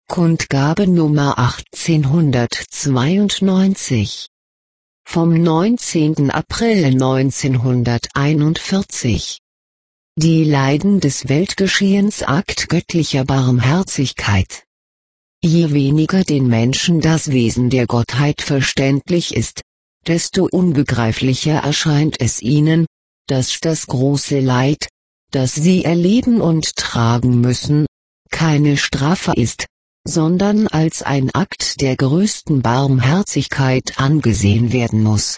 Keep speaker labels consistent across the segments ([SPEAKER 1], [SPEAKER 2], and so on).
[SPEAKER 1] Kundgabe Nummer 1892 vom 19. April 1941. Die Leiden des Weltgeschehens, Akt göttlicher Barmherzigkeit. Je weniger den Menschen das Wesen der Gottheit verständlich ist, desto unbegreiflicher erscheint es ihnen, dass das große Leid, das sie erleben und tragen müssen, keine Strafe ist, sondern als ein Akt der größten Barmherzigkeit angesehen werden muss.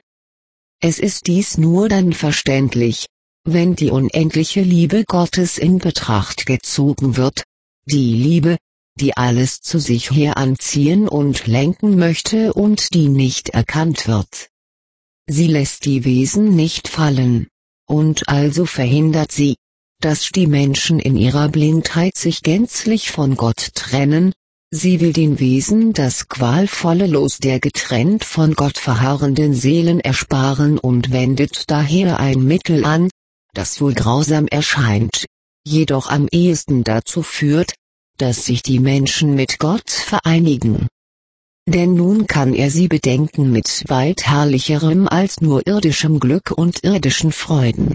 [SPEAKER 1] Es ist dies nur dann verständlich, wenn die unendliche Liebe Gottes in Betracht gezogen wird, die Liebe, die alles zu sich heranziehen und lenken möchte und die nicht erkannt wird. Sie lässt die Wesen nicht fallen, und also verhindert sie, dass die Menschen in ihrer Blindheit sich gänzlich von Gott trennen. Sie will den Wesen das qualvolle Los der getrennt von Gott verharrenden Seelen ersparen und wendet daher ein Mittel an, das wohl grausam erscheint, jedoch am ehesten dazu führt, dass sich die Menschen mit Gott vereinigen. Denn nun kann er sie bedenken mit weit herrlicherem als nur irdischem Glück und irdischen Freuden.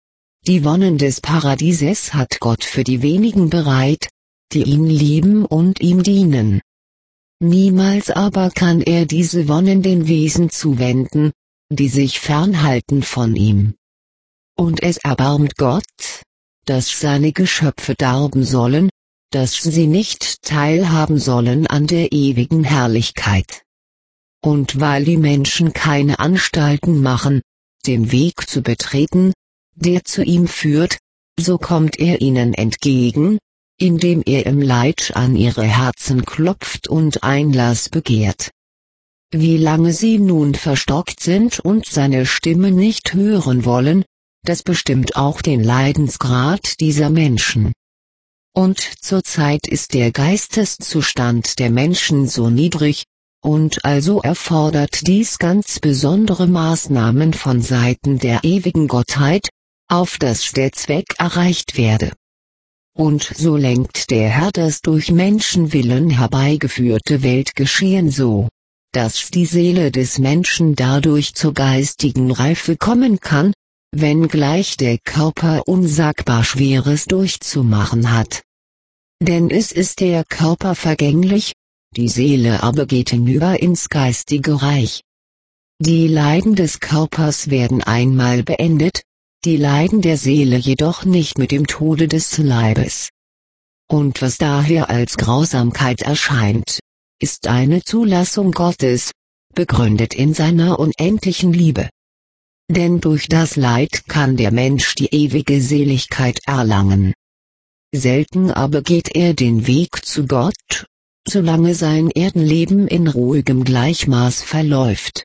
[SPEAKER 1] Die Wonnen des Paradieses hat Gott für die wenigen bereit, die ihn lieben und ihm dienen. Niemals aber kann er diese Wonnen den Wesen zuwenden, die sich fernhalten von ihm. Und es erbarmt Gott, dass seine Geschöpfe darben sollen, dass sie nicht teilhaben sollen an der ewigen Herrlichkeit. Und weil die Menschen keine Anstalten machen, den Weg zu betreten, der zu ihm führt, so kommt er ihnen entgegen, indem er im Leid an ihre Herzen klopft und Einlass begehrt. Wie lange sie nun verstockt sind und seine Stimme nicht hören wollen, das bestimmt auch den Leidensgrad dieser Menschen. Und zurzeit ist der Geisteszustand der Menschen so niedrig, und also erfordert dies ganz besondere Maßnahmen von Seiten der ewigen Gottheit, auf dass der Zweck erreicht werde. Und so lenkt der Herr das durch Menschenwillen herbeigeführte Weltgeschehen so, dass die Seele des Menschen dadurch zur geistigen Reife kommen kann, wenngleich der Körper unsagbar Schweres durchzumachen hat. Denn es ist der Körper vergänglich, die Seele aber geht hinüber ins geistige Reich. Die Leiden des Körpers werden einmal beendet, die Leiden der Seele jedoch nicht mit dem Tode des Leibes. Und was daher als Grausamkeit erscheint, ist eine Zulassung Gottes, begründet in seiner unendlichen Liebe. Denn durch das Leid kann der Mensch die ewige Seligkeit erlangen. Selten aber geht er den Weg zu Gott, solange sein Erdenleben in ruhigem Gleichmaß verläuft.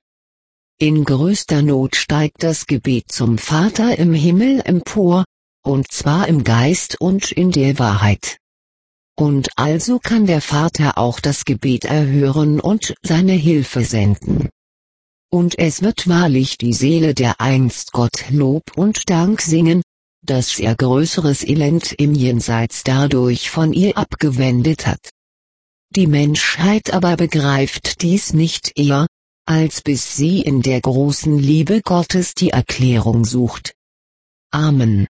[SPEAKER 1] In größter Not steigt das Gebet zum Vater im Himmel empor, und zwar im Geist und in der Wahrheit. Und also kann der Vater auch das Gebet erhören und seine Hilfe senden. Und es wird wahrlich die Seele der einst Gott Lob und Dank singen, dass er größeres Elend im Jenseits dadurch von ihr abgewendet hat. Die Menschheit aber begreift dies nicht eher, als bis sie in der großen Liebe Gottes die Erklärung sucht. Amen.